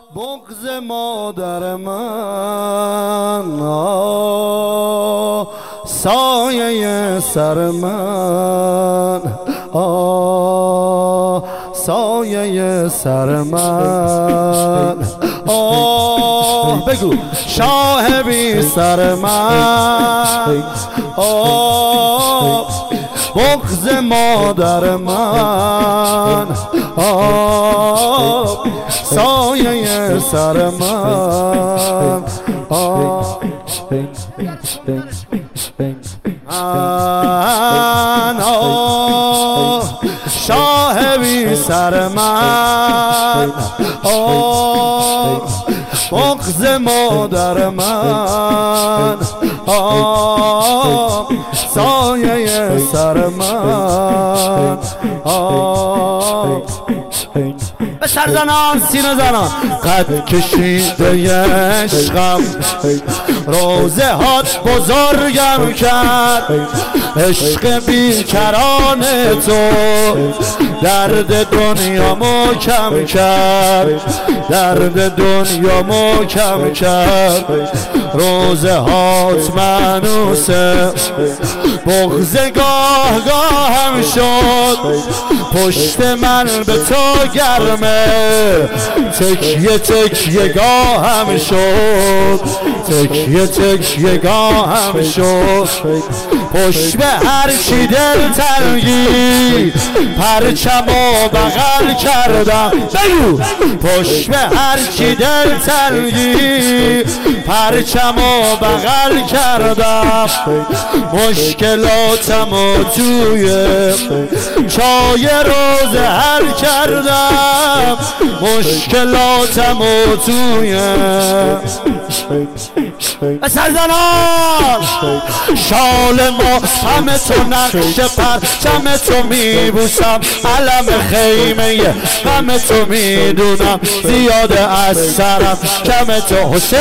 بغض مادر من سایه سر من سایه سر من بگو شاه بی سر من بغض مادر من سایه سر من شاه بی سر من بغض مادر من سایه سر من به سرزنان سینه زنان قد کشیده عشقم روزه هات بزرگم کرد عشق بیکران تو درد دنیا کم کرد درد دنیا کم کرد روزه هات منوسه بغض گاه گاهم شد پشت من به تو گرمه تکیه تکیه گاهم شد تکیه تکیه گاهم شد پشت به هر چی دل تنگی پرچم و بغل کردم بگو پشت به هر چی دل تنگی پرچم و بغل کردم مشکلاتم و توی چای روز حل کردم مشکلاتم و توی سرزنان شال ما همه تو نقش پرچم تو میبوسم علم خیمه همه تو میدونم زیاده از سرم کم تو حسین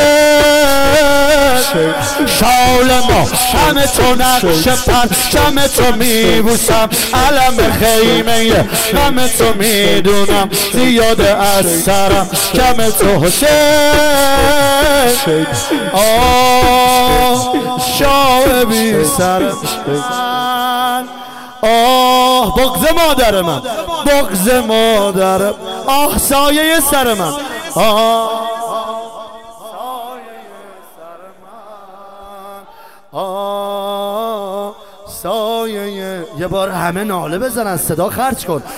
شال ما همه تو نقش پرچم تو میبوسم علم خیمه همه تو میدونم زیاده از سرم کم تو حسین شاه بی سر من بغض مادر من بغض مادر سایه سر من سایه یه بار همه ناله بزنن صدا خرج کن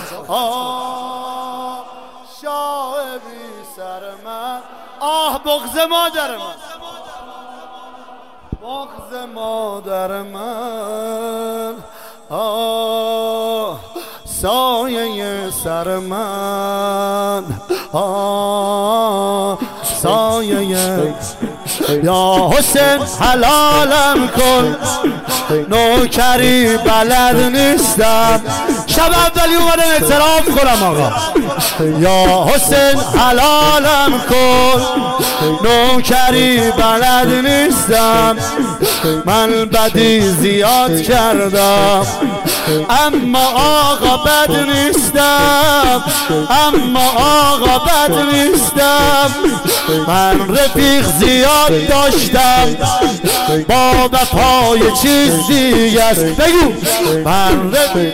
شاه بی سر من بغض مادر من بغض مادر من سایه سر من سایه یا حسین حلالم کن نوکری بلد نیستم شب اولی اومدم اعتراف کنم آقا یا حسین حلالم کن نوکری بلد نیستم من بدی زیاد کردم اما آقا بد نیستم اما آقا بد نیستم من رفیق زیاد داشتم با وفای چیز دیگه است بگو من رفیق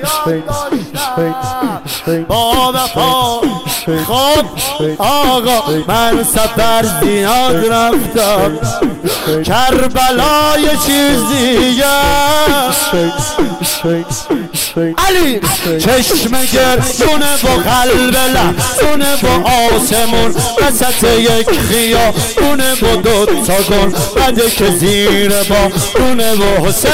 با وفا خب آقا من سفر زیاد رفتم کربلای چیز دیگه علی چشم گردونه و قلب لحظونه و آسمون وسط یک خیابونه و دوتا گل بده که زیر بارونه و حسین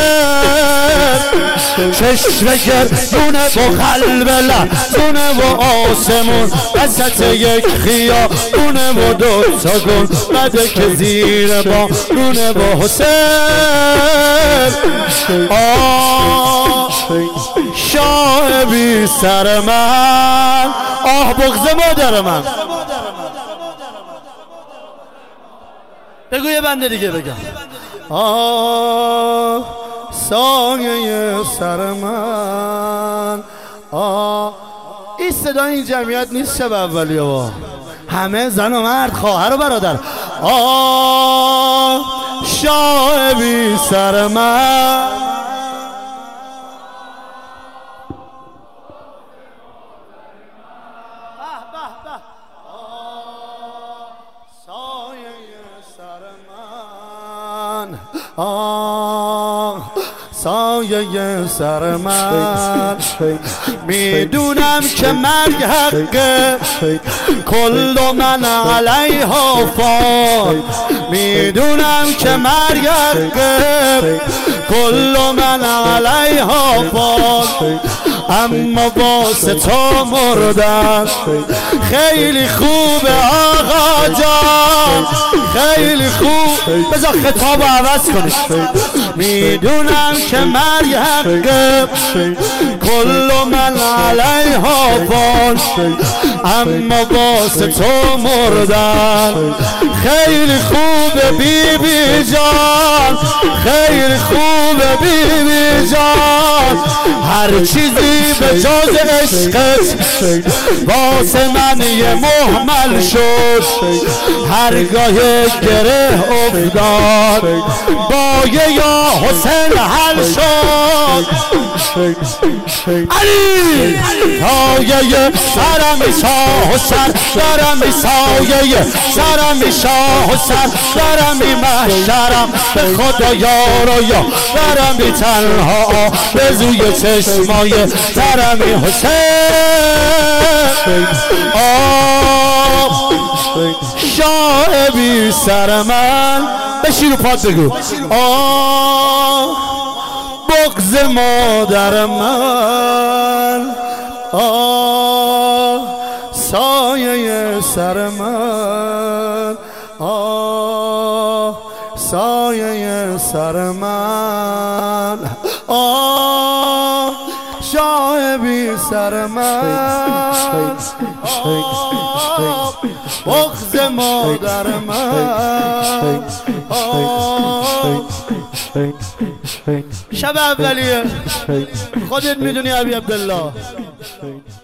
چشم گردونه و قلب لحظونه و آسمون وسط یک خیابونه و دوتا گل بده که زیر بارونه و حسین شاه بی سر من بغض مادر من بگو یه بنده دیگه بگم سایه سر من این صدا این جمعیت نیست شب اولی ها همه زن و مرد، خواهر و برادر. شاه بی سر من، سایه سر من. میدونم که مرگ حقه، کل من علیها فان. میدونم که مرگ حقه، کل من علیها فان. اما واسه تو مردن خیلی خوبه آقا جان، خیلی خوب. بذار خطاب عوض کنی. میدونم که مرگ حقه، کل من علیها فان. اما واسه تو مردن خیلی خوبه بی بی جان، خیلی خوبه بی بی جان. هر چیزی به جز عشقت واسه من یه مهمل شد. هرگاه گره افتاد با یا حسین حل شد. علی سایه سرم شاه حسین، سرم سایه سرم شاه حسین، سرم محشرم به خدا یارو یا، سرم تنها به زوی چشمای سرم حسین. شاه بی سر من. بشیر و پاد بگو. بغض مادر من، سایه سر من، سایه سر من. شاه بی سر من، بغض مادر من. شب اولیه، خودت میدونی ابی عبدالله.